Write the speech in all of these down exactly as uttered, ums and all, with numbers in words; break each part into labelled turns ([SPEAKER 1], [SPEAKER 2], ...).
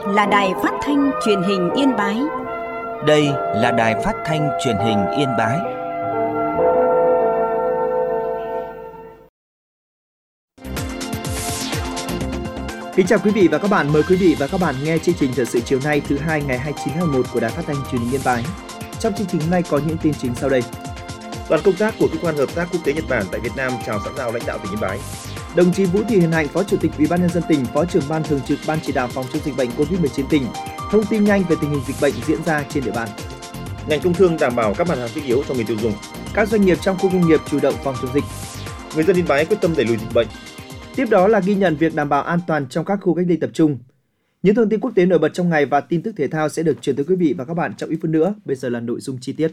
[SPEAKER 1] là Đài Phát thanh Truyền hình Yên Bái.
[SPEAKER 2] Đây là Đài Phát thanh Truyền hình Yên Bái.
[SPEAKER 3] Kính chào quý vị và các bạn, mời quý vị và các bạn nghe chương trình thời sự chiều nay thứ hai ngày hai mươi chín tháng mười một của Đài Phát thanh Truyền hình Yên Bái. Trong chương trình hôm nay có những tin chính sau đây.
[SPEAKER 4] Đoàn công tác của Cơ quan Hợp tác Quốc tế Nhật Bản tại Việt Nam chào xã giao lãnh đạo tỉnh Yên Bái.
[SPEAKER 3] Đồng chí Vũ Thị Hiền Hạnh, Phó Chủ tịch Ủy ban nhân dân tỉnh, Phó trưởng Ban Thường trực Ban chỉ đạo phòng chống dịch bệnh covid mười chín tỉnh, thông tin nhanh về tình hình dịch bệnh diễn ra trên địa bàn.
[SPEAKER 4] Ngành công thương đảm bảo các mặt hàng thiết yếu cho người tiêu dùng.
[SPEAKER 3] Các doanh nghiệp trong khu công nghiệp chủ động phòng chống dịch.
[SPEAKER 4] Người dân Yên Bái quyết tâm đẩy lùi dịch bệnh.
[SPEAKER 3] Tiếp đó là ghi nhận việc đảm bảo an toàn trong các khu cách ly tập trung. Những thông tin quốc tế nổi bật trong ngày và tin tức thể thao sẽ được truyền tới quý vị và các bạn trong ít phút nữa. Bây giờ là nội dung chi tiết.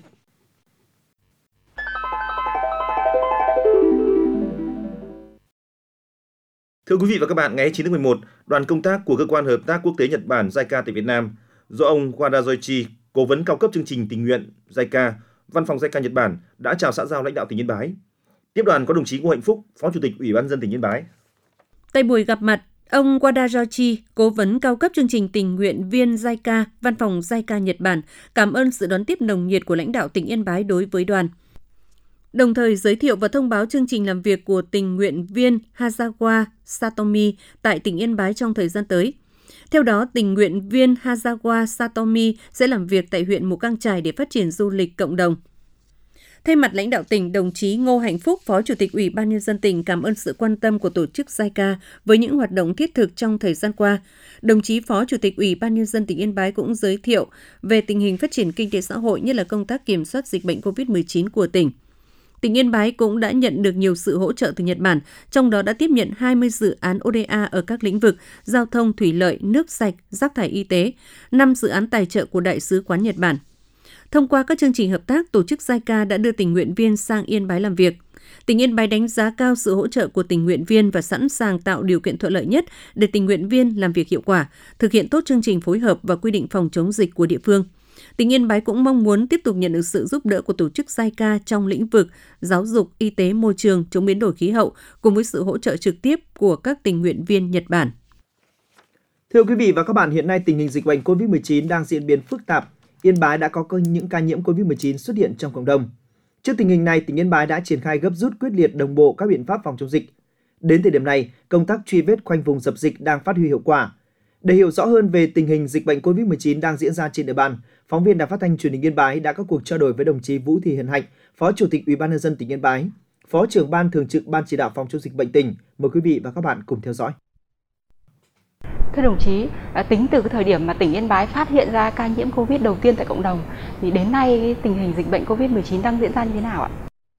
[SPEAKER 4] Thưa quý vị và các bạn, ngày hai mươi chín tháng mười một, đoàn công tác của Cơ quan Hợp tác Quốc tế Nhật Bản giai ca tại Việt Nam do ông Wada Yoichi, cố vấn cao cấp chương trình tình nguyện giai ca, Văn phòng giai ca Nhật Bản đã chào xã giao lãnh đạo tỉnh Yên Bái. Tiếp đoàn có đồng chí Ngô Hạnh Phúc, Phó Chủ tịch Ủy ban nhân dân tỉnh Yên Bái.
[SPEAKER 5] Tại buổi gặp mặt, ông Wada Yoichi, cố vấn cao cấp chương trình tình nguyện viên giai ca, Văn phòng giai ca Nhật Bản, cảm ơn sự đón tiếp nồng nhiệt của lãnh đạo tỉnh Yên Bái đối với đoàn. Đồng thời giới thiệu và thông báo chương trình làm việc của tình nguyện viên Hazawa Satomi tại tỉnh Yên Bái trong thời gian tới. Theo đó, tình nguyện viên Hazawa Satomi sẽ làm việc tại huyện Mù Cang Chải để phát triển du lịch cộng đồng. Thay mặt lãnh đạo tỉnh, đồng chí Ngô Hạnh Phúc, Phó Chủ tịch Ủy ban nhân dân tỉnh cảm ơn sự quan tâm của tổ chức giai ca với những hoạt động thiết thực trong thời gian qua. Đồng chí Phó Chủ tịch Ủy ban nhân dân tỉnh Yên Bái cũng giới thiệu về tình hình phát triển kinh tế xã hội, nhất là công tác kiểm soát dịch bệnh covid mười chín của tỉnh. Tỉnh Yên Bái cũng đã nhận được nhiều sự hỗ trợ từ Nhật Bản, trong đó đã tiếp nhận hai mươi dự án ô đê a ở các lĩnh vực giao thông, thủy lợi, nước sạch, rác thải y tế, năm dự án tài trợ của Đại sứ quán Nhật Bản. Thông qua các chương trình hợp tác, tổ chức giai ca đã đưa tình nguyện viên sang Yên Bái làm việc. Tỉnh Yên Bái đánh giá cao sự hỗ trợ của tình nguyện viên và sẵn sàng tạo điều kiện thuận lợi nhất để tình nguyện viên làm việc hiệu quả, thực hiện tốt chương trình phối hợp và quy định phòng chống dịch của địa phương. Tỉnh Yên Bái cũng mong muốn tiếp tục nhận được sự giúp đỡ của tổ chức giai ca trong lĩnh vực giáo dục, y tế, môi trường, chống biến đổi khí hậu, cùng với sự hỗ trợ trực tiếp của các tình nguyện viên Nhật Bản.
[SPEAKER 3] Thưa quý vị và các bạn, hiện nay tình hình dịch bệnh covid mười chín đang diễn biến phức tạp. Yên Bái đã có những ca nhiễm covid mười chín xuất hiện trong cộng đồng. Trước tình hình này, tỉnh Yên Bái đã triển khai gấp rút, quyết liệt, đồng bộ các biện pháp phòng chống dịch. Đến thời điểm này, công tác truy vết, khoanh vùng dập dịch đang phát huy hiệu quả. Để hiểu rõ hơn về tình hình dịch bệnh covid mười chín đang diễn ra trên địa bàn, phóng viên Đài Phát thanh Truyền hình Yên Bái đã có cuộc trao đổi với đồng chí Vũ Thị Hiền Hạnh, Phó Chủ tịch Ủy ban nhân dân tỉnh Yên Bái, Phó trưởng Ban Thường trực Ban chỉ đạo phòng chống dịch bệnh tỉnh. Mời quý vị và các bạn cùng theo dõi.
[SPEAKER 6] Thưa đồng chí, tính từ cái thời điểm mà tỉnh Yên Bái phát hiện ra ca nhiễm Covid đầu tiên tại cộng đồng, thì đến nay tình hình dịch bệnh covid mười chín đang diễn ra như thế nào ạ?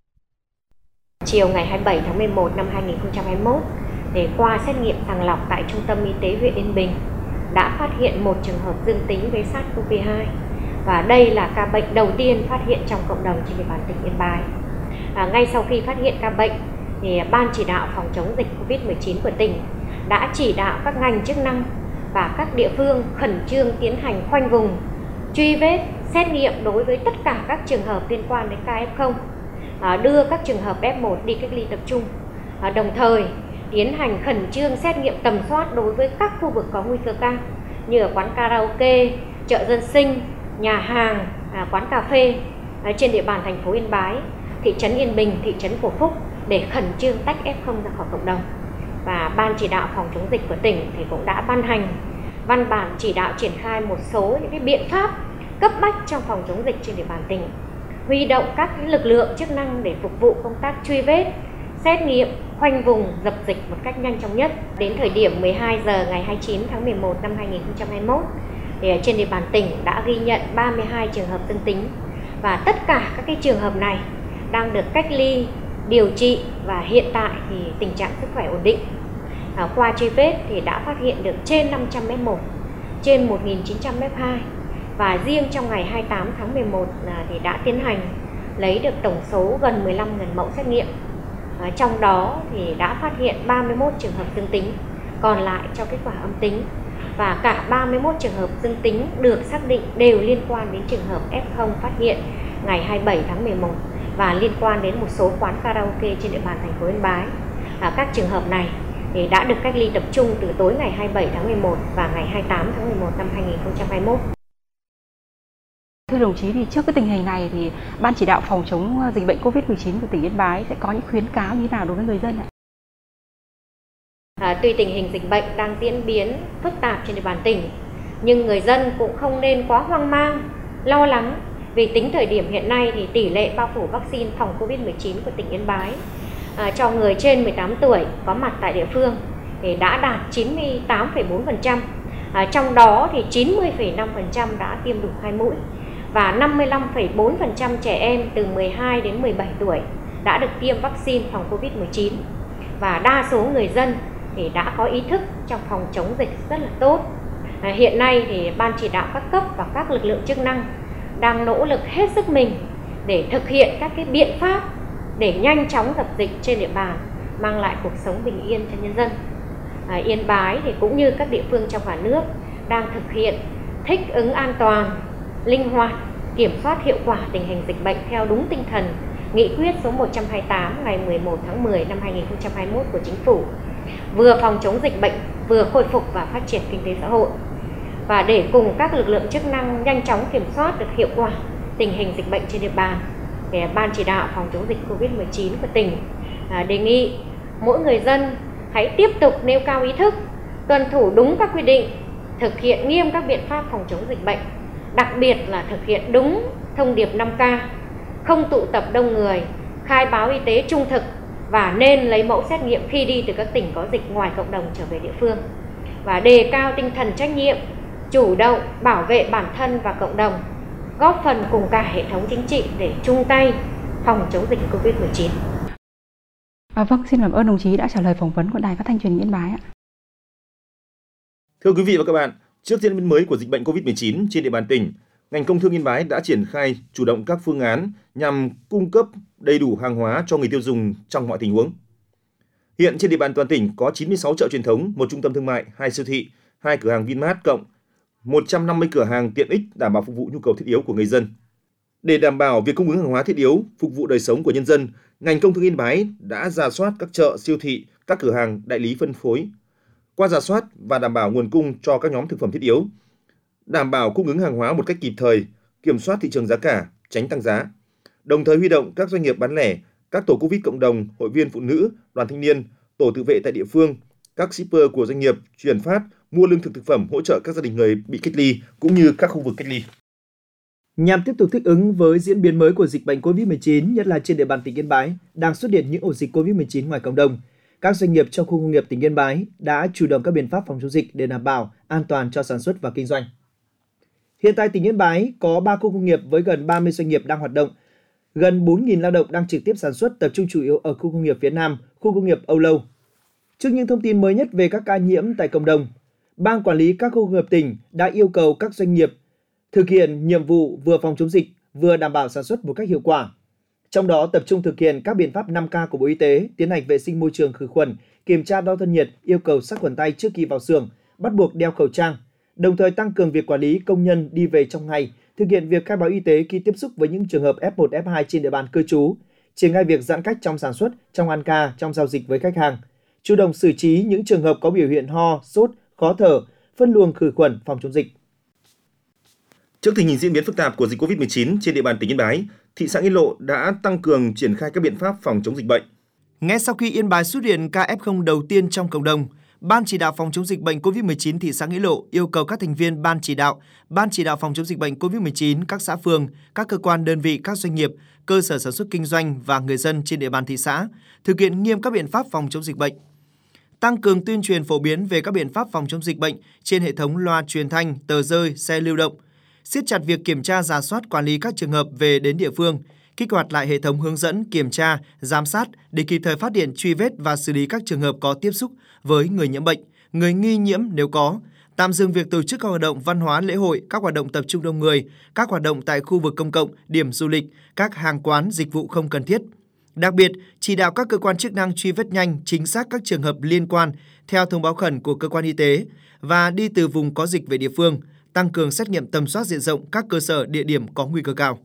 [SPEAKER 7] Chiều ngày hai mươi bảy tháng mười một năm hai nghìn không trăm hai mươi mốt, để qua xét nghiệm sàng lọc tại Trung tâm Y tế huyện Yên Bình, đã phát hiện một trường hợp dương tính với SARS-xê o vê hai. Và đây là ca bệnh đầu tiên phát hiện trong cộng đồng trên địa bàn tỉnh Yên Bái. À, ngay sau khi phát hiện ca bệnh, thì Ban chỉ đạo phòng chống dịch covid mười chín của tỉnh đã chỉ đạo các ngành chức năng và các địa phương khẩn trương tiến hành khoanh vùng, truy vết, xét nghiệm đối với tất cả các trường hợp liên quan đến ca ép không, à, đưa các trường hợp ép một đi cách ly tập trung, à, đồng thời tiến hành khẩn trương xét nghiệm tầm soát đối với các khu vực có nguy cơ cao như ở quán karaoke, chợ dân sinh, nhà hàng, à, quán cà phê à, trên địa bàn thành phố Yên Bái, thị trấn Yên Bình, thị trấn Phổ Phúc để khẩn trương tách ép không ra khỏi cộng đồng. Và Ban chỉ đạo phòng chống dịch của tỉnh thì cũng đã ban hành văn bản chỉ đạo triển khai một số những cái biện pháp cấp bách trong phòng chống dịch trên địa bàn tỉnh, huy động các cái lực lượng chức năng để phục vụ công tác truy vết, xét nghiệm, khoanh vùng, dập dịch một cách nhanh chóng nhất. Đến thời điểm mười hai giờ ngày hai mươi chín tháng mười một năm hai nghìn không trăm hai mươi mốt, thì trên địa bàn tỉnh đã ghi nhận ba mươi hai trường hợp dương tính và tất cả các cái trường hợp này đang được cách ly, điều trị và hiện tại thì tình trạng sức khỏe ổn định. À, qua truy vết thì đã phát hiện được trên năm trăm ép một, trên một nghìn chín trăm ép hai và riêng trong ngày hai mươi tám tháng mười một à, thì đã tiến hành lấy được tổng số gần mười lăm nghìn mẫu xét nghiệm. À, trong đó thì đã phát hiện ba mươi mốt trường hợp dương tính, còn lại cho kết quả âm tính. Và cả ba mươi mốt trường hợp dương tính được xác định đều liên quan đến trường hợp ép không phát hiện ngày hai mươi bảy tháng mười một và liên quan đến một số quán karaoke trên địa bàn thành phố Yên Bái. À, các trường hợp này thì đã được cách ly tập trung từ tối ngày hai mươi bảy tháng mười một và ngày hai mươi tám tháng mười một năm hai nghìn không trăm hai mươi mốt.
[SPEAKER 6] Thưa đồng chí, thì trước cái tình hình này thì Ban chỉ đạo phòng chống dịch bệnh covid mười chín của tỉnh Yên Bái sẽ có những khuyến cáo như thế nào đối với người dân ạ?
[SPEAKER 7] À, tuy tình hình dịch bệnh đang diễn biến phức tạp trên địa bàn tỉnh, nhưng người dân cũng không nên quá hoang mang, lo lắng, vì tính thời điểm hiện nay thì tỷ lệ bao phủ vaccine phòng covid mười chín của tỉnh Yên Bái à, cho người trên mười tám tuổi có mặt tại địa phương thì đã đạt chín mươi tám phẩy bốn phần trăm, à, trong đó thì chín mươi phẩy năm phần trăm đã tiêm đủ hai mũi và năm mươi lăm phẩy bốn phần trăm trẻ em từ mười hai đến mười bảy tuổi đã được tiêm vaccine phòng covid mười chín, và đa số người dân thì đã có ý thức trong phòng chống dịch rất là tốt. À, hiện nay thì Ban chỉ đạo các cấp và các lực lượng chức năng đang nỗ lực hết sức mình để thực hiện các cái biện pháp để nhanh chóng dập dịch trên địa bàn, mang lại cuộc sống bình yên cho nhân dân. À, Yên Bái thì cũng như các địa phương trong cả nước đang thực hiện thích ứng an toàn, linh hoạt, kiểm soát hiệu quả tình hình dịch bệnh theo đúng tinh thần Nghị quyết số một trăm hai mươi tám ngày mười một tháng mười năm hai nghìn không trăm hai mươi mốt của Chính phủ, vừa phòng chống dịch bệnh, vừa khôi phục và phát triển kinh tế xã hội. Và để cùng các lực lượng chức năng nhanh chóng kiểm soát được hiệu quả tình hình dịch bệnh trên địa bàn, thì Ban chỉ đạo phòng chống dịch covid mười chín của tỉnh đề nghị mỗi người dân hãy tiếp tục nêu cao ý thức, tuân thủ đúng các quy định, thực hiện nghiêm các biện pháp phòng chống dịch bệnh, đặc biệt là thực hiện đúng thông điệp năm K, không tụ tập đông người, khai báo y tế trung thực và nên lấy mẫu xét nghiệm khi đi từ các tỉnh có dịch ngoài cộng đồng trở về địa phương, và đề cao tinh thần trách nhiệm, chủ động bảo vệ bản thân và cộng đồng, góp phần cùng cả hệ thống chính trị để chung tay phòng chống dịch covid mười chín.
[SPEAKER 6] À, vâng, xin cảm ơn đồng chí đã trả lời phỏng vấn của Đài Phát thanh Truyền hình Yên Bái ạ.
[SPEAKER 4] Thưa quý vị và các bạn, trước diễn biến mới của dịch bệnh covid mười chín trên địa bàn tỉnh, ngành công thương Yên Bái đã triển khai chủ động các phương án nhằm cung cấp đầy đủ hàng hóa cho người tiêu dùng trong mọi tình huống. Hiện trên địa bàn toàn tỉnh có chín mươi sáu chợ truyền thống, một trung tâm thương mại, hai siêu thị, hai cửa hàng Vinmart cộng, một trăm năm mươi cửa hàng tiện ích đảm bảo phục vụ nhu cầu thiết yếu của người dân. Để đảm bảo việc cung ứng hàng hóa thiết yếu, phục vụ đời sống của nhân dân, ngành công thương Yên Bái đã rà soát các chợ, siêu thị, các cửa hàng đại lý phân phối. Qua rà soát và đảm bảo nguồn cung cho các nhóm thực phẩm thiết yếu, đảm bảo cung ứng hàng hóa một cách kịp thời, kiểm soát thị trường giá cả, tránh tăng giá. Đồng thời huy động các doanh nghiệp bán lẻ, các tổ Covid cộng đồng, hội viên phụ nữ, đoàn thanh niên, tổ tự vệ tại địa phương, các shipper của doanh nghiệp chuyển phát, mua lương thực thực phẩm hỗ trợ các gia đình người bị cách ly cũng như các khu vực cách ly.
[SPEAKER 3] Nhằm tiếp tục thích ứng với diễn biến mới của dịch bệnh covid mười chín, nhất là trên địa bàn tỉnh Yên Bái đang xuất hiện những ổ dịch covid mười chín ngoài cộng đồng, các doanh nghiệp trong khu công nghiệp tỉnh Yên Bái đã chủ động các biện pháp phòng chống dịch để đảm bảo an toàn cho sản xuất và kinh doanh. Hiện tại tỉnh Yên Bái có ba khu công nghiệp với gần ba mươi doanh nghiệp đang hoạt động, gần bốn nghìn lao động đang trực tiếp sản xuất, tập trung chủ yếu ở khu công nghiệp phía Nam, khu công nghiệp Âu Lâu. Trước những thông tin mới nhất về các ca nhiễm tại cộng đồng, Ban quản lý các khu công nghiệp tỉnh đã yêu cầu các doanh nghiệp thực hiện nhiệm vụ vừa phòng chống dịch, vừa đảm bảo sản xuất một cách hiệu quả. Trong đó tập trung thực hiện các biện pháp năm K của Bộ Y tế, tiến hành vệ sinh môi trường khử khuẩn, kiểm tra đo thân nhiệt, yêu cầu sát khuẩn tay trước khi vào xưởng, bắt buộc đeo khẩu trang, đồng thời tăng cường việc quản lý công nhân đi về trong ngày, thực hiện việc khai báo y tế khi tiếp xúc với những trường hợp F một, F hai trên địa bàn cư trú, triển khai việc giãn cách trong sản xuất, trong ăn ca, trong giao dịch với khách hàng, chủ động xử trí những trường hợp có biểu hiện ho, sốt, khó thở, phân luồng khử khuẩn phòng chống dịch.
[SPEAKER 4] Trước tình hình diễn biến phức tạp của dịch covid mười chín trên địa bàn tỉnh Yên Bái, thị xã Nghĩa Lộ đã tăng cường triển khai các biện pháp phòng chống dịch bệnh.
[SPEAKER 8] Ngay sau khi Yên Bái xuất hiện ca ép không đầu tiên trong cộng đồng, Ban chỉ đạo phòng chống dịch bệnh covid mười chín thị xã Nghĩa Lộ yêu cầu các thành viên Ban chỉ đạo, Ban chỉ đạo phòng chống dịch bệnh covid mười chín, các xã phường, các cơ quan đơn vị, các doanh nghiệp, cơ sở sản xuất kinh doanh và người dân trên địa bàn thị xã thực hiện nghiêm các biện pháp phòng chống dịch bệnh. Tăng cường tuyên truyền phổ biến về các biện pháp phòng chống dịch bệnh trên hệ thống loa truyền thanh, tờ rơi, xe lưu động, siết chặt việc kiểm tra rà soát quản lý các trường hợp về đến địa phương, kích hoạt lại hệ thống hướng dẫn, kiểm tra, giám sát để kịp thời phát hiện, truy vết và xử lý các trường hợp có tiếp xúc với người nhiễm bệnh, người nghi nhiễm nếu có, tạm dừng việc tổ chức các hoạt động văn hóa lễ hội, các hoạt động tập trung đông người, các hoạt động tại khu vực công cộng, điểm du lịch, các hàng quán, dịch vụ không cần thiết. Đặc biệt, chỉ đạo các cơ quan chức năng truy vết nhanh, chính xác các trường hợp liên quan theo thông báo khẩn của cơ quan y tế và đi từ vùng có dịch về địa phương, tăng cường xét nghiệm tầm soát diện rộng các cơ sở địa điểm có nguy cơ cao.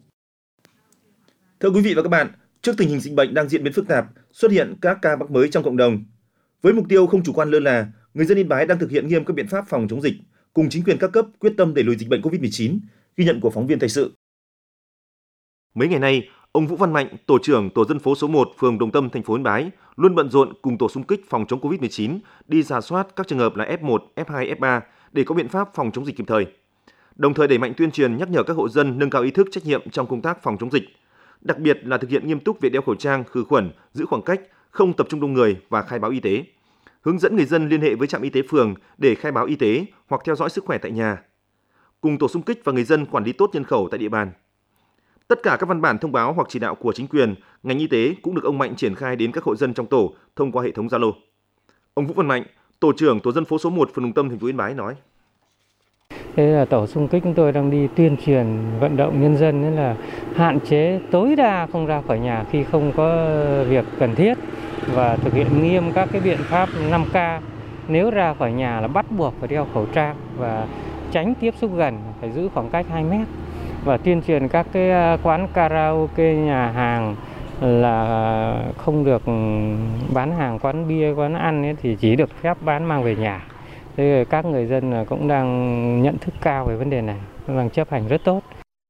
[SPEAKER 4] Thưa quý vị và các bạn, trước tình hình dịch bệnh đang diễn biến phức tạp, xuất hiện các ca mắc mới trong cộng đồng, Với mục tiêu không chủ quan lơ là, người dân Yên Bái đang thực hiện nghiêm các biện pháp phòng chống dịch, cùng chính quyền các cấp quyết tâm đẩy lùi dịch bệnh covid mười chín, ghi nhận của phóng viên thời sự. Mấy ngày nay, ông Vũ Văn Mạnh, tổ trưởng tổ dân phố số một, phường Đồng Tâm, thành phố Yên Bái, luôn bận rộn cùng tổ xung kích phòng chống covid mười chín đi rà soát các trường hợp là ép một, ép hai, ép ba để có biện pháp phòng chống dịch kịp thời. Đồng thời đẩy mạnh tuyên truyền nhắc nhở các hộ dân nâng cao ý thức trách nhiệm trong công tác phòng chống dịch, đặc biệt là thực hiện nghiêm túc việc đeo khẩu trang, khử khuẩn, giữ khoảng cách, không tập trung đông người và khai báo y tế. Hướng dẫn người dân liên hệ với trạm y tế phường để khai báo y tế hoặc theo dõi sức khỏe tại nhà. Cùng tổ xung kích và người dân quản lý tốt nhân khẩu tại địa bàn. Tất cả các văn bản thông báo hoặc chỉ đạo của chính quyền, ngành y tế cũng được ông Mạnh triển khai đến các hộ dân trong tổ thông qua hệ thống Zalo. Ông Vũ Văn Mạnh, tổ trưởng tổ dân phố số một, phường Đồng Tâm, thành phố Yên Bái nói:
[SPEAKER 9] Thế là tổ xung kích chúng tôi đang đi tuyên truyền vận động nhân dân nên là hạn chế tối đa không ra khỏi nhà khi không có việc cần thiết và thực hiện nghiêm các cái biện pháp năm K. Nếu ra khỏi nhà là bắt buộc phải đeo khẩu trang và tránh tiếp xúc gần, phải giữ khoảng cách hai mét. Và tuyên truyền các cái quán karaoke, nhà hàng là không được bán hàng, quán bia, quán ăn ấy thì chỉ được phép bán mang về nhà. Thế các người dân cũng đang nhận thức cao về vấn đề này, đang chấp hành rất tốt.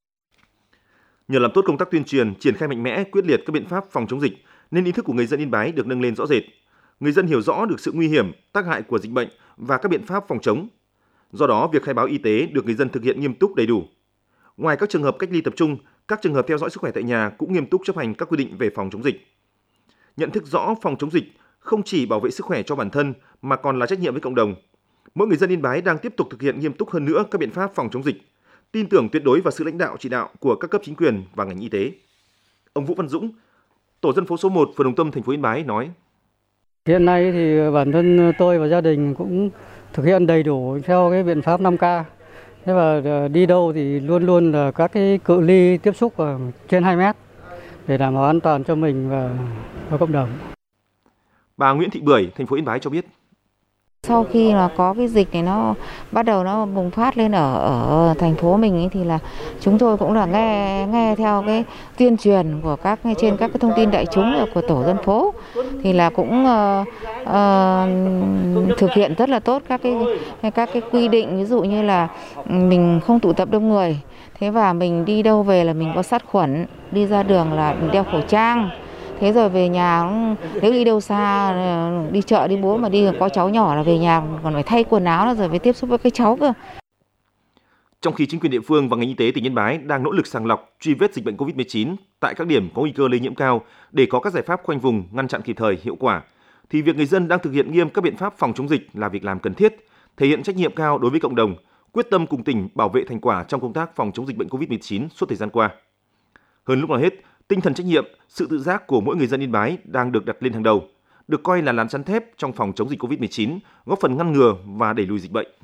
[SPEAKER 4] Nhờ làm tốt công tác tuyên truyền, triển khai mạnh mẽ, quyết liệt các biện pháp phòng chống dịch, nên ý thức của người dân Yên Bái được nâng lên rõ rệt. Người dân hiểu rõ được sự nguy hiểm, tác hại của dịch bệnh và các biện pháp phòng chống. Do đó, việc khai báo y tế được người dân thực hiện nghiêm túc đầy đủ. Ngoài các trường hợp cách ly tập trung, các trường hợp theo dõi sức khỏe tại nhà cũng nghiêm túc chấp hành các quy định về phòng chống dịch. Nhận thức rõ phòng chống dịch không chỉ bảo vệ sức khỏe cho bản thân mà còn là trách nhiệm với cộng đồng. Mỗi người dân Yên Bái đang tiếp tục thực hiện nghiêm túc hơn nữa các biện pháp phòng chống dịch, tin tưởng tuyệt đối vào sự lãnh đạo chỉ đạo của các cấp chính quyền và ngành y tế. Ông Vũ Văn Dũng, tổ dân phố số một, phường Đồng Tâm, thành phố Yên Bái nói:
[SPEAKER 10] Hiện nay thì bản thân tôi và gia đình cũng thực hiện đầy đủ theo cái biện pháp năm K. Thế và đi đâu thì luôn luôn là các cái cự ly tiếp xúc ở trên hai mét để đảm bảo an toàn cho mình và, và cộng đồng.
[SPEAKER 4] Bà Nguyễn Thị Bưởi, thành phố Yên Bái cho biết:
[SPEAKER 11] Sau khi là có cái dịch này nó bắt đầu nó bùng phát lên ở ở thành phố mình ấy, thì là chúng tôi cũng là nghe nghe theo cái tuyên truyền của các trên các cái thông tin đại chúng của tổ dân phố thì là cũng uh, uh, thực hiện rất là tốt các cái các cái quy định, ví dụ như là mình không tụ tập đông người, thế và mình đi đâu về là mình có sát khuẩn, đi ra đường là mình đeo khẩu trang. Thế rồi về nhà, nếu đi đâu xa, đi chợ, đi bố mà đi có cháu nhỏ là về nhà còn phải thay quần áo rồi phải tiếp xúc với cái cháu cơ.
[SPEAKER 4] Trong khi chính quyền địa phương và ngành y tế tỉnh Yên Bái đang nỗ lực sàng lọc, truy vết dịch bệnh covid mười chín tại các điểm có nguy cơ lây nhiễm cao để có các giải pháp khoanh vùng, ngăn chặn kịp thời, hiệu quả, thì việc người dân đang thực hiện nghiêm các biện pháp phòng chống dịch là việc làm cần thiết, thể hiện trách nhiệm cao đối với cộng đồng, quyết tâm cùng tỉnh bảo vệ thành quả trong công tác phòng chống dịch bệnh covid mười chín suốt thời gian qua. Hơn lúc nào hết, tinh thần trách nhiệm, sự tự giác của mỗi người dân Yên Bái đang được đặt lên hàng đầu, được coi là lá chắn thép trong phòng chống dịch covid mười chín, góp phần ngăn ngừa và đẩy lùi dịch bệnh.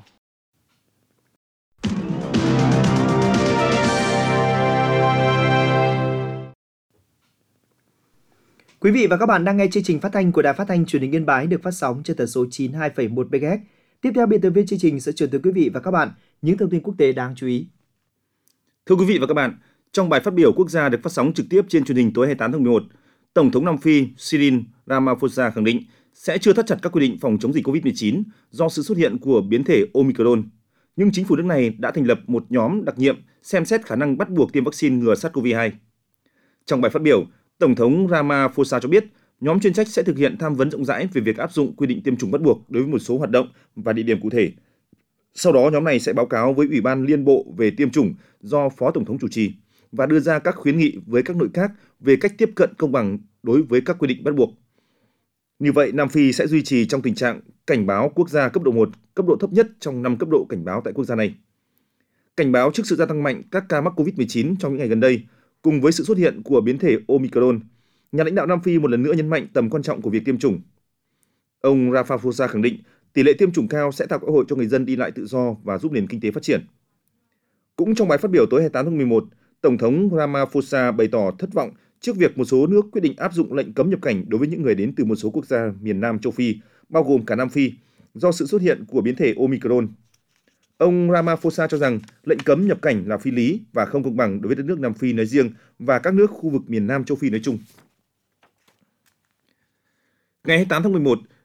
[SPEAKER 3] Quý vị và các bạn đang nghe chương trình phát thanh của Đài Phát thanh Truyền hình Yên Bái được phát sóng trên tần số chín mươi hai phẩy một mê ga héc. Tiếp theo, biên tập viên chương trình sẽ chuyển tới quý vị và các bạn những thông tin quốc tế đáng chú ý.
[SPEAKER 4] Thưa quý vị và các bạn, trong bài phát biểu quốc gia được phát sóng trực tiếp trên truyền hình tối hai mươi tám tháng mười một, Tổng thống Nam Phi Cyril Ramaphosa khẳng định sẽ chưa thắt chặt các quy định phòng chống dịch covid mười chín do sự xuất hiện của biến thể Omicron. Nhưng chính phủ nước này đã thành lập một nhóm đặc nhiệm xem xét khả năng bắt buộc tiêm vaccine ngừa SARS-xê o vê hai. Trong bài phát biểu, Tổng thống Ramaphosa cho biết nhóm chuyên trách sẽ thực hiện tham vấn rộng rãi về việc áp dụng quy định tiêm chủng bắt buộc đối với một số hoạt động và địa điểm cụ thể. Sau đó, nhóm này sẽ báo cáo với Ủy ban Liên bộ về tiêm chủng do Phó Tổng thống chủ trì và đưa ra các khuyến nghị với các nội các về cách tiếp cận công bằng đối với các quy định bắt buộc. Như vậy, Nam Phi sẽ duy trì trong tình trạng cảnh báo quốc gia cấp độ một, cấp độ thấp nhất trong năm cấp độ cảnh báo tại quốc gia này. Cảnh báo trước sự gia tăng mạnh các ca mắc covid mười chín trong những ngày gần đây, cùng với sự xuất hiện của biến thể Omicron, nhà lãnh đạo Nam Phi một lần nữa nhấn mạnh tầm quan trọng của việc tiêm chủng. Ông Ramaphosa khẳng định tỷ lệ tiêm chủng cao sẽ tạo cơ hội cho người dân đi lại tự do và giúp nền kinh tế phát triển. Cũng trong bài phát biểu tối hai mươi tám tháng mười một, Tổng thống Ramaphosa bày tỏ thất vọng trước việc một số nước quyết định áp dụng lệnh cấm nhập cảnh đối với những người đến từ một số quốc gia miền Nam châu Phi, bao gồm cả Nam Phi, do sự xuất hiện của biến thể Omicron. Ông Ramaphosa cho rằng lệnh cấm nhập cảnh là phi lý và không công bằng đối với đất nước Nam Phi nói riêng và các nước khu vực miền Nam châu Phi nói chung. Ngày hai mươi tám tháng mười một,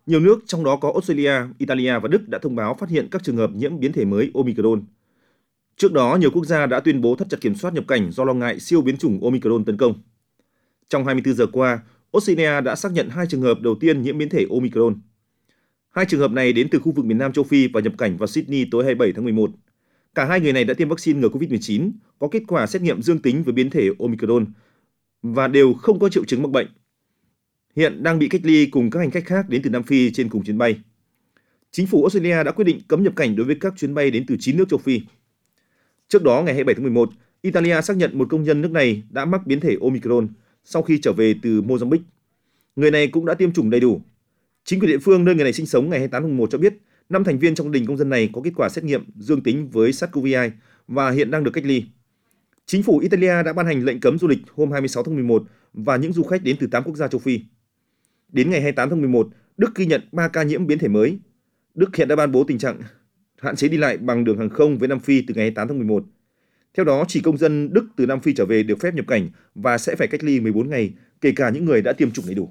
[SPEAKER 4] Nhiều nước, trong đó có Australia, Italia và Đức đã thông báo phát hiện các trường hợp nhiễm biến thể mới Omicron. Trước đó, nhiều quốc gia đã tuyên bố thắt chặt kiểm soát nhập cảnh do lo ngại siêu biến chủng Omicron tấn công. Trong hai mươi tư giờ qua, Australia đã xác nhận hai trường hợp đầu tiên nhiễm biến thể Omicron. Hai trường hợp này đến từ khu vực miền Nam châu Phi và nhập cảnh vào Sydney tối hai mươi bảy tháng mười một. Cả hai người này đã tiêm vaccine ngừa covid mười chín, có kết quả xét nghiệm dương tính với biến thể Omicron và đều không có triệu chứng mắc bệnh. Hiện đang bị cách ly cùng các hành khách khác đến từ Nam Phi trên cùng chuyến bay. Chính phủ Australia đã quyết định cấm nhập cảnh đối với các chuyến bay đến từ chín nước châu Phi. Trước đó, ngày hai mươi bảy tháng mười một, Italia xác nhận một công nhân nước này đã mắc biến thể Omicron sau khi trở về từ Mozambique. Người này cũng đã tiêm chủng đầy đủ. Chính quyền địa phương nơi người này sinh sống ngày hai mươi tám tháng mười một cho biết, năm thành viên trong gia đình công dân này có kết quả xét nghiệm dương tính với SARS-xê o vê hai và hiện đang được cách ly. Chính phủ Italia đã ban hành lệnh cấm du lịch hôm hai mươi sáu tháng mười một và những du khách đến từ tám quốc gia châu Phi. Đến ngày hai mươi tám tháng mười một, Đức ghi nhận ba ca nhiễm biến thể mới. Đức hiện đã ban bố tình trạng hạn chế đi lại bằng đường hàng không với Nam Phi từ ngày hai mươi tám tháng mười một. Theo đó, chỉ công dân Đức từ Nam Phi trở về được phép nhập cảnh và sẽ phải cách ly mười bốn ngày, kể cả những người đã tiêm chủng đầy đủ.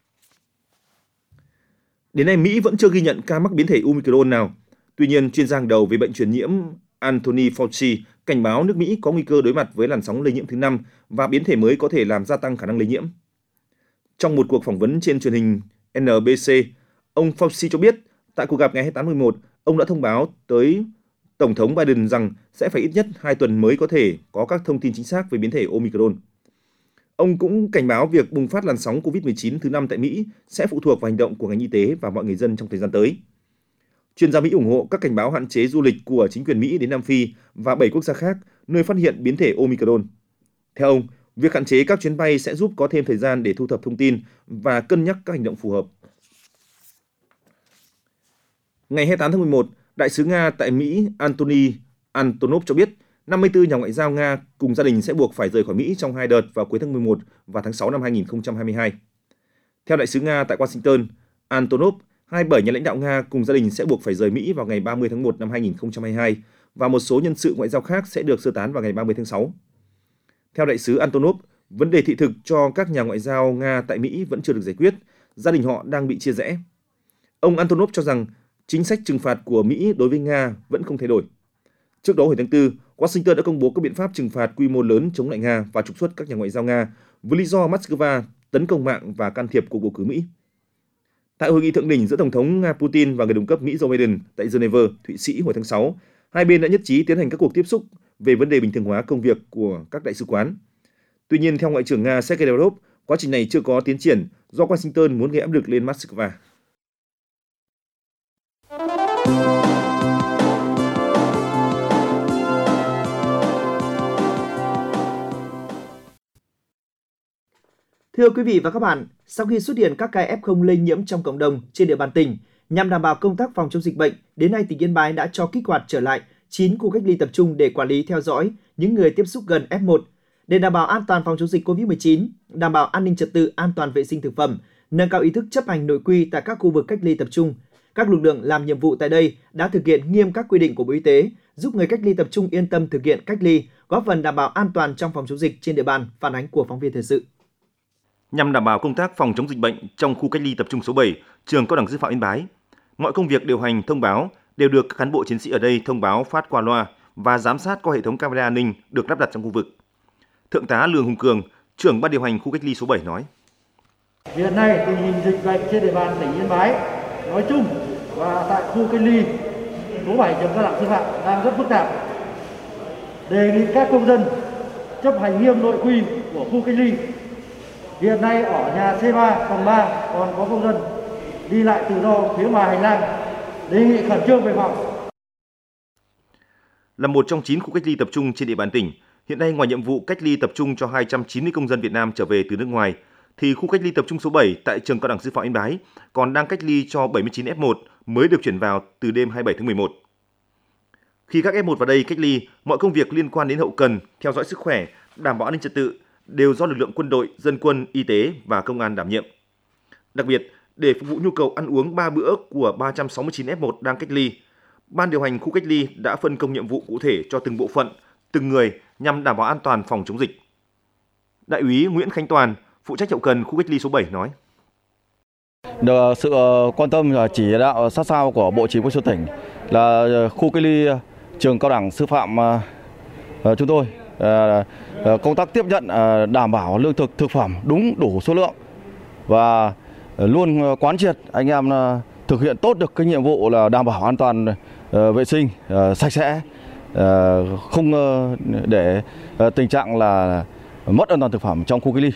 [SPEAKER 4] Đến nay, Mỹ vẫn chưa ghi nhận ca mắc biến thể Omicron nào. Tuy nhiên, chuyên gia hàng đầu về bệnh truyền nhiễm Anthony Fauci cảnh báo nước Mỹ có nguy cơ đối mặt với làn sóng lây nhiễm thứ năm và biến thể mới có thể làm gia tăng khả năng lây nhiễm. Trong một cuộc phỏng vấn trên truyền hình en bê xê, ông Fauci cho biết tại cuộc gặp ngày hai mươi tám tháng mười một, ông đã thông báo tới Tổng thống Biden rằng sẽ phải ít nhất hai tuần mới có thể có các thông tin chính xác về biến thể Omicron. Ông cũng cảnh báo việc bùng phát làn sóng covid mười chín thứ năm tại Mỹ sẽ phụ thuộc vào hành động của ngành y tế và mọi người dân trong thời gian tới. Chuyên gia Mỹ ủng hộ các cảnh báo hạn chế du lịch của chính quyền Mỹ đến Nam Phi và bảy quốc gia khác nơi phát hiện biến thể Omicron. Theo ông, việc hạn chế các chuyến bay sẽ giúp có thêm thời gian để thu thập thông tin và cân nhắc các hành động phù hợp. Ngày hai mươi tám tháng mười một, Đại sứ Nga tại Mỹ Antony Antonov cho biết năm mươi tư nhà ngoại giao Nga cùng gia đình sẽ buộc phải rời khỏi Mỹ trong hai đợt vào cuối tháng mười một và tháng sáu năm hai nghìn không trăm hai mươi hai. Theo Đại sứ Nga tại Washington, Antonov, hai mươi bảy nhà lãnh đạo Nga cùng gia đình sẽ buộc phải rời Mỹ vào ngày ba mươi tháng một năm hai nghìn không trăm hai mươi hai và một số nhân sự ngoại giao khác sẽ được sơ tán vào ngày ba mươi tháng sáu. Theo Đại sứ Antonov, vấn đề thị thực cho các nhà ngoại giao Nga tại Mỹ vẫn chưa được giải quyết, gia đình họ đang bị chia rẽ. Ông Antonov cho rằng chính sách trừng phạt của Mỹ đối với Nga vẫn không thay đổi. Trước đó hồi tháng tư, Washington đã công bố các biện pháp trừng phạt quy mô lớn chống lại Nga và trục xuất các nhà ngoại giao Nga với lý do Moscow tấn công mạng và can thiệp cuộc bầu cử Mỹ. Tại hội nghị thượng đỉnh giữa Tổng thống Nga Putin và người đồng cấp Mỹ Joe Biden tại Geneva, Thụy Sĩ hồi tháng sáu, hai bên đã nhất trí tiến hành các cuộc tiếp xúc về vấn đề bình thường hóa công việc của các đại sứ quán. Tuy nhiên, theo Ngoại trưởng Nga Sergei Lavrov, quá trình này chưa có tiến triển do Washington muốn gây áp lực lên Moscow.
[SPEAKER 3] Thưa quý vị và các bạn, sau khi xuất hiện các ca ép không lây nhiễm trong cộng đồng trên địa bàn tỉnh, nhằm đảm bảo công tác phòng chống dịch bệnh, đến nay tỉnh Yên Bái đã cho kích hoạt trở lại chín khu cách ly tập trung để quản lý theo dõi những người tiếp xúc gần ép một. Để đảm bảo an toàn phòng chống dịch covid mười chín, đảm bảo an ninh trật tự, an toàn vệ sinh thực phẩm, nâng cao ý thức chấp hành nội quy tại các khu vực cách ly tập trung, các lực lượng làm nhiệm vụ tại đây đã thực hiện nghiêm các quy định của Bộ Y tế, giúp người cách ly tập trung yên tâm thực hiện cách ly, góp phần đảm bảo an toàn trong phòng chống dịch trên địa bàn. Phản ánh của phóng viên thời sự.
[SPEAKER 4] Nhằm đảm bảo công tác phòng chống dịch bệnh trong khu cách ly tập trung số bảy, trường Cao đẳng Sư phạm Yên Bái, mọi công việc điều hành, thông báo đều được các cán bộ chiến sĩ ở đây thông báo phát qua loa và giám sát qua hệ thống camera an ninh được lắp đặt trong khu vực. Thượng tá Lương Hùng Cường, trưởng ban điều hành khu cách ly số bảy nói:
[SPEAKER 12] Hiện nay tình hình dịch bệnh trên địa bàn tỉnh Yên Bái nói chung và tại khu cách ly số bảy trường Cao đẳng Sư phạm đang rất phức tạp. Đề nghị các công dân chấp hành nghiêm nội quy của khu cách ly. Hiện nay ở nhà xê ba phòng ba còn có công dân đi lại tự do phía ngoài hành lang, đề nghị khẩn trương về phòng.
[SPEAKER 4] Là một trong chín khu cách ly tập trung trên địa bàn tỉnh, hiện nay ngoài nhiệm vụ cách ly tập trung cho hai trăm chín mươi công dân Việt Nam trở về từ nước ngoài, thì khu cách ly tập trung số bảy tại trường Cao đẳng Sư phạm Yên Bái còn đang cách ly cho bảy mươi chín ép một mới được chuyển vào từ đêm hai mươi bảy tháng mười một. Khi các ép một vào đây cách ly, mọi công việc liên quan đến hậu cần, theo dõi sức khỏe, đảm bảo an ninh trật tự đều do lực lượng quân đội, dân quân, y tế và công an đảm nhiệm. Đặc biệt, để phục vụ nhu cầu ăn uống ba bữa của ba trăm sáu mươi chín ép một đang cách ly, Ban điều hành khu cách ly đã phân công nhiệm vụ cụ thể cho từng bộ phận, từng người nhằm đảm bảo an toàn phòng chống dịch. Đại úy Nguyễn Khánh Toàn, phụ trách hậu cần khu cách ly số bảy nói:
[SPEAKER 13] Được sự quan tâm và chỉ đạo sát sao của Bộ Chỉ huy quân sự tỉnh là khu cách ly trường cao đẳng sư phạm chúng tôi công tác tiếp nhận đảm bảo lương thực thực phẩm đúng đủ số lượng và luôn quán triệt anh em thực hiện tốt được cái nhiệm vụ là đảm bảo an toàn vệ sinh sạch sẽ, không để tình trạng là mất an toàn thực phẩm trong khu cách ly.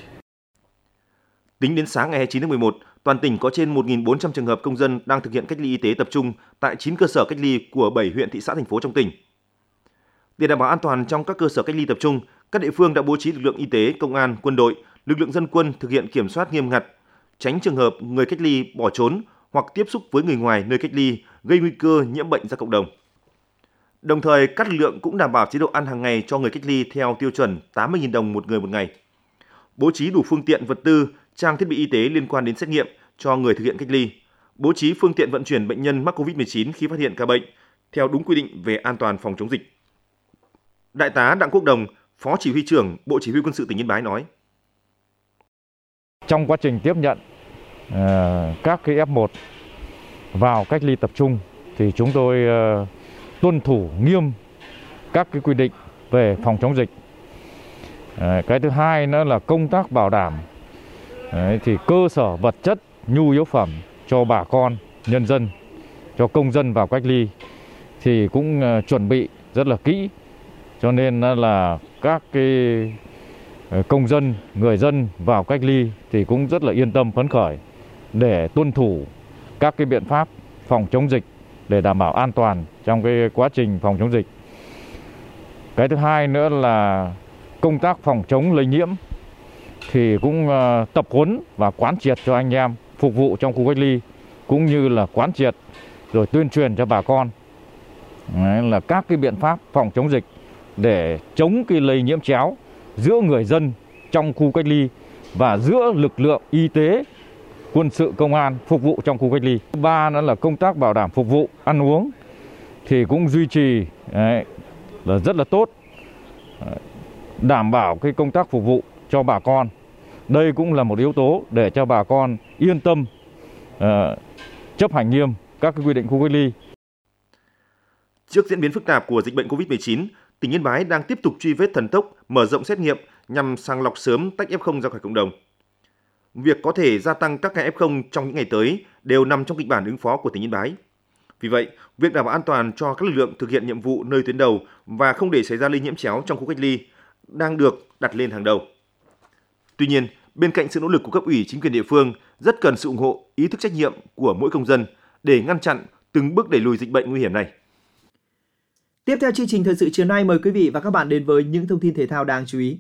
[SPEAKER 4] Tính đến sáng ngày hai mươi chín tháng mười một, toàn tỉnh có trên một nghìn bốn trăm trường hợp công dân đang thực hiện cách ly y tế tập trung tại chín cơ sở cách ly của bảy huyện, thị xã, thành phố trong tỉnh. Để đảm bảo an toàn trong các cơ sở cách ly tập trung, các địa phương đã bố trí lực lượng y tế, công an, quân đội, lực lượng dân quân thực hiện kiểm soát nghiêm ngặt, tránh trường hợp người cách ly bỏ trốn hoặc tiếp xúc với người ngoài nơi cách ly gây nguy cơ nhiễm bệnh ra cộng đồng. Đồng thời, các lực lượng cũng đảm bảo chế độ ăn hàng ngày cho người cách ly theo tiêu chuẩn tám mươi nghìn đồng một người một ngày. Bố trí đủ phương tiện, vật tư, trang thiết bị y tế liên quan đến xét nghiệm cho người thực hiện cách ly. Bố trí phương tiện vận chuyển bệnh nhân mắc covid mười chín khi phát hiện ca bệnh theo đúng quy định về an toàn phòng chống dịch. Đại tá Đặng Quốc Đồng, Phó Chỉ huy trưởng Bộ Chỉ huy Quân sự tỉnh Yên Bái nói:
[SPEAKER 14] Trong quá trình tiếp nhận uh, các cái ép một vào cách ly tập trung thì chúng tôi uh, tuân thủ nghiêm các cái quy định về phòng chống dịch. Uh, cái thứ hai nữa là công tác bảo đảm Đấy, thì cơ sở vật chất, nhu yếu phẩm cho bà con, nhân dân, cho công dân vào cách ly thì cũng uh, chuẩn bị rất là kỹ. Cho nên là các cái công dân, người dân vào cách ly thì cũng rất là yên tâm phấn khởi để tuân thủ các cái biện pháp phòng chống dịch để đảm bảo an toàn trong cái quá trình phòng chống dịch. Cái thứ hai nữa là công tác phòng chống lây nhiễm thì cũng tập huấn và quán triệt cho anh em phục vụ trong khu cách ly, cũng như là quán triệt rồi tuyên truyền cho bà con Đấy, là các cái biện pháp phòng chống dịch để chống cái lây nhiễm chéo giữa người dân trong khu cách ly và giữa lực lượng y tế, quân sự, công an phục vụ trong khu cách ly. Ba nữa là công tác bảo đảm phục vụ ăn uống thì cũng duy trì đấy, là rất là tốt, đảm bảo cái công tác phục vụ cho bà con. Đây cũng là một yếu tố để cho bà con yên tâm uh, chấp hành nghiêm các cái quy định khu cách ly.
[SPEAKER 4] Trước diễn biến phức tạp của dịch bệnh covid mười chín, tỉnh Yên Bái đang tiếp tục truy vết thần tốc, mở rộng xét nghiệm nhằm sàng lọc sớm tách ép không ra khỏi cộng đồng. Việc có thể gia tăng các ca ép không trong những ngày tới đều nằm trong kịch bản ứng phó của tỉnh Yên Bái. Vì vậy, việc đảm bảo an toàn cho các lực lượng thực hiện nhiệm vụ nơi tuyến đầu và không để xảy ra lây nhiễm chéo trong khu cách ly đang được đặt lên hàng đầu. Tuy nhiên, bên cạnh sự nỗ lực của cấp ủy chính quyền địa phương, rất cần sự ủng hộ, ý thức trách nhiệm của mỗi công dân để ngăn chặn từng bước đẩy lùi dịch bệnh nguy hiểm này.
[SPEAKER 3] Tiếp theo chương trình thời sự chiều nay, mời quý vị và các bạn đến với những thông tin thể thao đáng chú ý.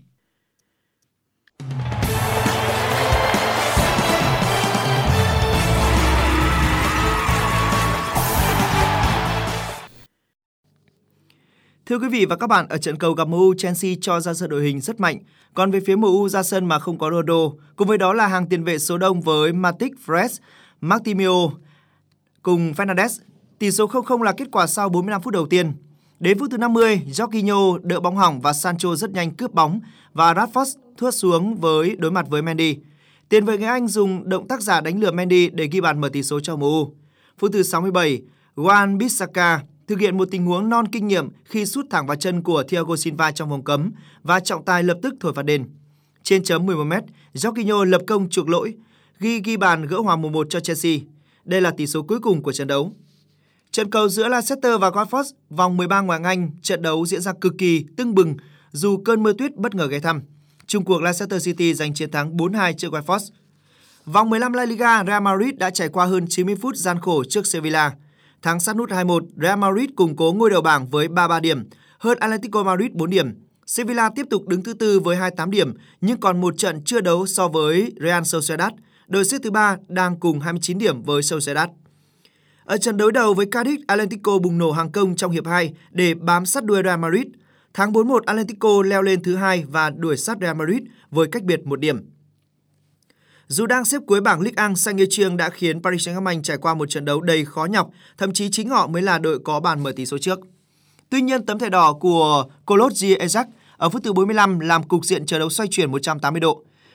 [SPEAKER 3] Thưa quý vị và các bạn, ở trận cầu gặp em u, Chelsea cho ra sân đội hình rất mạnh. Còn về phía em u ra sân mà không có Ronaldo, cùng với đó là hàng tiền vệ số đông với Matic, Fred, Martimio cùng Fernandes. Tỷ số không không là kết quả sau bốn mươi lăm phút đầu tiên. Đến phút thứ năm mươi, Jorginho đỡ bóng hỏng và Sancho rất nhanh cướp bóng và Rashford thướt xuống với đối mặt với Mendy. Tiền vệ người Anh dùng động tác giả đánh lừa Mendy để ghi bàn mở tỷ số cho em u. Phút thứ sáu mươi bảy, Wan-Bissaka thực hiện một tình huống non kinh nghiệm khi sút thẳng vào chân của Thiago Silva trong vòng cấm và trọng tài lập tức thổi phạt đền. Trên chấm mười một mét, Jorginho lập công chuộc lỗi, ghi ghi bàn gỡ hòa một một cho Chelsea. Đây là tỷ số cuối cùng của trận đấu. Trận cầu giữa Leicester và Watford vòng mười ba ngoại hạng Anh, trận đấu diễn ra cực kỳ tưng bừng dù cơn mưa tuyết bất ngờ ghé thăm. Chung cuộc Leicester City giành chiến thắng bốn hai trước Watford. Vòng mười lăm La Liga, Real Madrid đã trải qua hơn chín mươi phút gian khổ trước Sevilla. Thắng sát nút hai một, Real Madrid củng cố ngôi đầu bảng với ba mươi ba điểm, hơn Atletico Madrid bốn điểm. Sevilla tiếp tục đứng thứ tư với hai mươi tám điểm, nhưng còn một trận chưa đấu so với Real Sociedad. Đội xếp thứ ba đang cùng hai mươi chín điểm với Sociedad. Ở trận đối đầu với Cardiff, Atletico bùng nổ hàng công trong hiệp hai để bám sát đuôi Real Madrid. Thắng bốn một, Atletico leo lên thứ hai và đuổi sát Real Madrid với cách biệt một điểm. Dù đang xếp cuối bảng Ligue một, Saint-Étienne đã khiến Paris Saint-Germain trải qua một trận đấu đầy khó nhọc, thậm chí chính họ mới là đội có bàn mở tỷ số trước. Tuy nhiên, tấm thẻ đỏ của Claude Gièye ở phút thứ bốn mươi lăm làm cục diện trận đấu xoay chuyển một trăm tám mươi độ.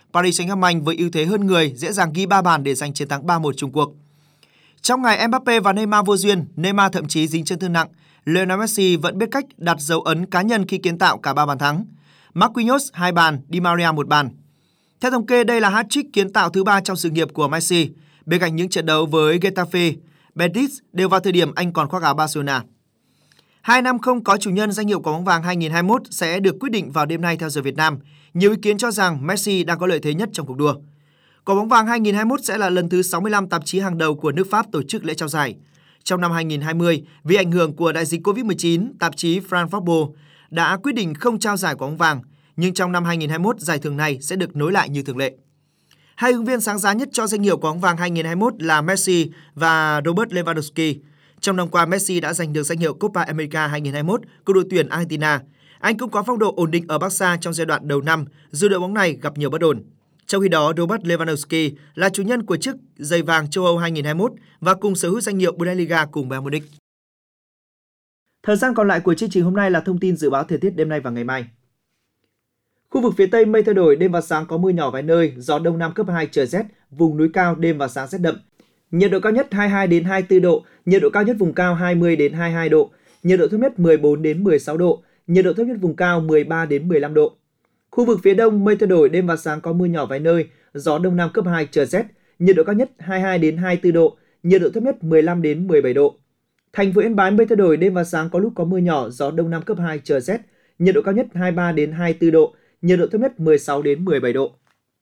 [SPEAKER 8] Paris Saint-Germain với ưu thế hơn người dễ dàng ghi ba bàn để giành chiến thắng ba một chung cuộc. Trong ngày Mbappé và Neymar vô duyên, Neymar thậm chí dính chấn thương nặng, Lionel Messi vẫn biết cách đặt dấu ấn cá nhân khi kiến tạo cả ba bàn thắng. Marquinhos hai bàn, Di Maria một bàn. Theo thống kê, đây là hat-trick kiến tạo thứ ba trong sự nghiệp của Messi, bên cạnh những trận đấu với Getafe, Betis đều vào thời điểm anh còn khoác áo Barcelona. Hai năm không có chủ nhân danh hiệu quả bóng vàng hai không hai mốt sẽ được quyết định vào đêm nay theo giờ Việt Nam. Nhiều ý kiến cho rằng Messi đang có lợi thế nhất trong cuộc đua. Quả bóng vàng hai không hai mốt sẽ là lần thứ sáu mươi lăm tạp chí hàng đầu của nước Pháp tổ chức lễ trao giải. Trong năm hai không hai không, vì ảnh hưởng của đại dịch covid mười chín, tạp chí France Football đã quyết định không trao giải quả bóng vàng, nhưng trong năm hai không hai mốt, giải thưởng này sẽ được nối lại như thường lệ. Hai ứng viên sáng giá nhất cho danh hiệu quả bóng vàng hai không hai mốt là Messi và Robert Lewandowski. Trong năm qua, Messi đã giành được danh hiệu Copa America hai không hai mốt của đội tuyển Argentina. Anh cũng có phong độ ổn định ở Barca trong giai đoạn đầu năm, dù đội bóng này gặp nhiều bất ổn. Trong khi đó, Robert Lewandowski là chủ nhân của chiếc giày vàng châu Âu hai không hai mốt và cùng sở hữu danh hiệu Bundesliga cùng Bayern Munich.
[SPEAKER 3] Thời gian còn lại của chương trình hôm nay là thông tin dự báo thời tiết đêm nay và ngày mai. Khu vực phía Tây mây thay đổi, đêm và sáng có mưa nhỏ vài nơi, gió Đông Nam cấp hai, trời rét, vùng núi cao đêm và sáng rét đậm. Nhiệt độ cao nhất hai mươi hai đến hai mươi tư độ, nhiệt độ cao nhất vùng cao hai mươi đến hai mươi hai độ, nhiệt độ thấp nhất mười bốn đến mười sáu độ, nhiệt độ thấp nhất vùng cao mười ba đến mười lăm độ. Khu vực phía Đông mây thay đổi, đêm và sáng có mưa nhỏ vài nơi, gió Đông Nam cấp hai, trời rét, nhiệt độ cao nhất hai mươi hai đến hai mươi tư độ, nhiệt độ thấp nhất mười lăm đến mười bảy độ. Thành phố Yên Bái mây thay đổi, đêm và sáng có lúc có mưa nhỏ, gió Đông Nam cấp hai, trời rét, nhiệt độ cao nhất hai mươi ba đến hai mươi tư độ, nhiệt độ thấp nhất mười sáu đến mười bảy độ.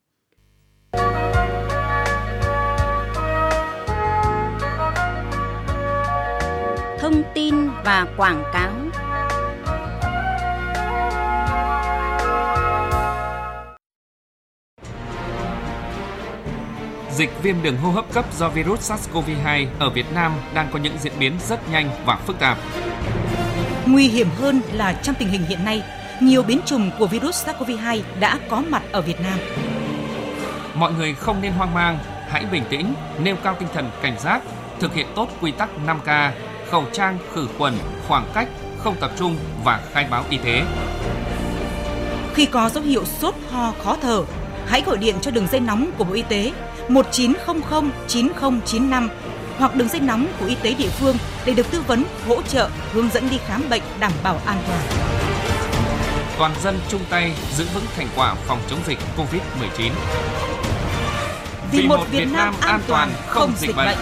[SPEAKER 1] Thông tin và quảng cáo.
[SPEAKER 15] Dịch viêm đường hô hấp cấp do virus SARS-xê o vê hai ở Việt Nam đang có những diễn biến rất nhanh và phức tạp.
[SPEAKER 16] Nguy hiểm hơn là trong tình hình hiện nay, nhiều biến chủng của virus SARS-xê o vê hai đã có mặt ở Việt Nam.
[SPEAKER 15] Mọi người không nên hoang mang, hãy bình tĩnh, nêu cao tinh thần cảnh giác, thực hiện tốt quy tắc năm K, khẩu trang, khử khuẩn, khoảng cách, không tập trung và khai báo y tế.
[SPEAKER 16] Khi có dấu hiệu sốt, ho, khó thở, hãy gọi điện cho đường dây nóng của Bộ Y tế một chín không không chín không chín năm hoặc đường dây nóng của y tế địa phương để được tư vấn, hỗ trợ, hướng dẫn đi khám bệnh đảm bảo an toàn.
[SPEAKER 15] Toàn dân chung tay giữ vững thành quả phòng chống dịch covid mười chín.
[SPEAKER 16] Vì, Vì một Việt, Việt Nam an toàn không dịch bệnh. bệnh.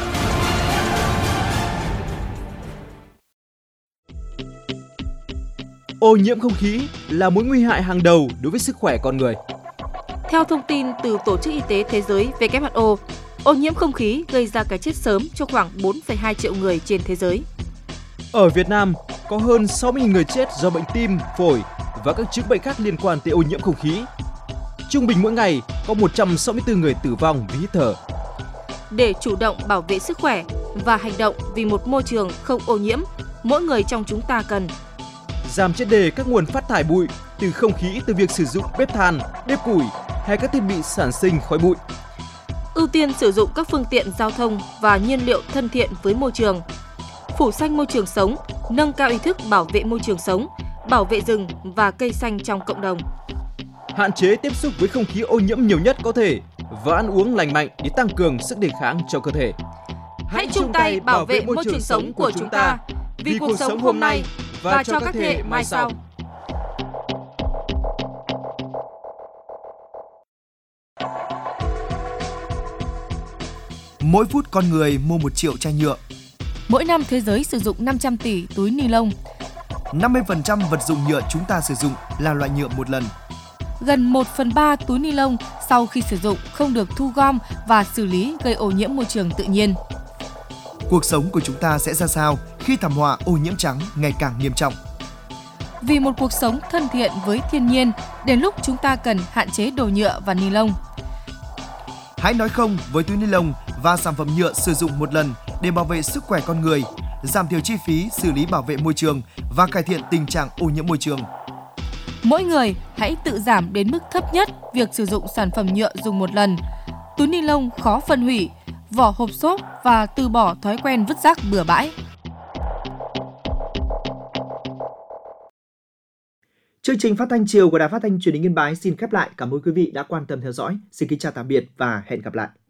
[SPEAKER 17] Ô nhiễm không khí là mối nguy hại hàng đầu đối với sức khỏe con người.
[SPEAKER 18] Theo thông tin từ Tổ chức Y tế Thế giới W H O, ô nhiễm không khí gây ra cái chết sớm cho khoảng bốn phẩy hai triệu người trên thế giới.
[SPEAKER 17] Ở Việt Nam, có hơn sáu mươi nghìn người chết do bệnh tim, phổi và các chứng bệnh khác liên quan tới ô nhiễm không khí. Trung bình mỗi ngày có một trăm sáu mươi tư người tử vong vì hít thở.
[SPEAKER 18] Để chủ động bảo vệ sức khỏe và hành động vì một môi trường không ô nhiễm, mỗi người trong chúng ta cần
[SPEAKER 17] giảm triệt để các nguồn phát thải bụi từ không khí từ việc sử dụng bếp than, bếp củi hay các thiết bị sản sinh khói bụi.
[SPEAKER 18] Ưu tiên sử dụng các phương tiện giao thông và nhiên liệu thân thiện với môi trường. Phủ xanh môi trường sống, nâng cao ý thức bảo vệ môi trường sống, bảo vệ rừng và cây xanh trong cộng đồng.
[SPEAKER 17] Hạn chế tiếp xúc với không khí ô nhiễm nhiều nhất có thể và ăn uống lành mạnh để tăng cường sức đề kháng cho cơ thể.
[SPEAKER 18] Hãy chung tay bảo vệ môi trường sống của chúng ta vì cuộc sống hôm nay và cho các thế hệ mai sau.
[SPEAKER 8] Mỗi phút con người mua một triệu chai nhựa.
[SPEAKER 19] Mỗi năm thế giới sử dụng năm trăm tỷ túi ni lông.
[SPEAKER 8] năm mươi phần trăm vật dụng nhựa chúng ta sử dụng là loại nhựa một lần.
[SPEAKER 19] Gần một phần ba túi ni lông sau khi sử dụng không được thu gom và xử lý, gây ô nhiễm môi trường tự nhiên.
[SPEAKER 8] Cuộc sống của chúng ta sẽ ra sao khi thảm họa ô nhiễm trắng ngày càng nghiêm trọng?
[SPEAKER 19] Vì một cuộc sống thân thiện với thiên nhiên, đến lúc chúng ta cần hạn chế đồ nhựa và ni lông.
[SPEAKER 8] Hãy nói không với túi ni lông và sản phẩm nhựa sử dụng một lần để bảo vệ sức khỏe con người, giảm thiểu chi phí xử lý bảo vệ môi trường và cải thiện tình trạng ô nhiễm môi trường.
[SPEAKER 19] Mỗi người hãy tự giảm đến mức thấp nhất việc sử dụng sản phẩm nhựa dùng một lần, túi ni lông khó phân hủy, vỏ hộp xốp và từ bỏ thói quen vứt rác bừa bãi.
[SPEAKER 3] Chương trình phát thanh chiều của Đài Phát thanh Truyền hình Yên Bái xin khép lại. Cảm ơn quý vị đã quan tâm theo dõi. Xin kính chào tạm biệt và hẹn gặp lại.